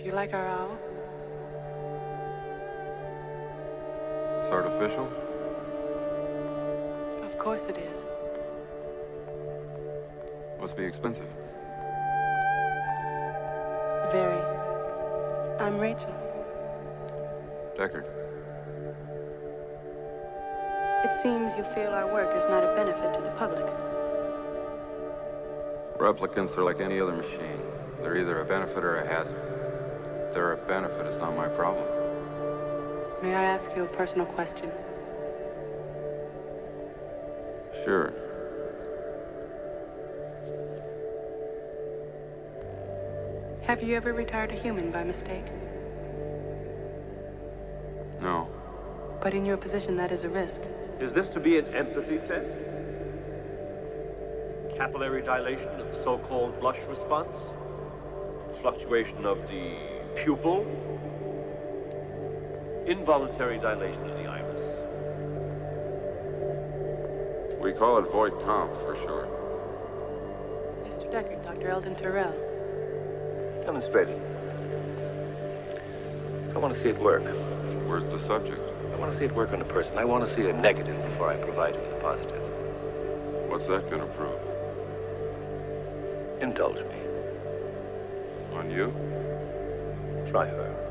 you like our owl? It's artificial? Of course it is. Must be expensive. Very. I'm Rachel. Deckard. It seems you feel our work is not a benefit to the public. Replicants are like any other machine. They're either a benefit or a hazard. If they're a benefit, it's not my problem. May I ask you a personal question? Sure. Have you ever retired a human by mistake? No. But in your position, that is a risk. Is this to be an empathy test? Capillary dilation of the so-called blush response? Fluctuation of the pupil? Involuntary dilation of the iris? We call it void comp for sure. Mr. Deckard, Dr. Eldon Tyrell. Demonstrate it. I want to see it work. Where's the subject? I want to see it work on a person. I want to see a negative before I provide him with a positive. What's that gonna prove? Indulge me. On you? Try her.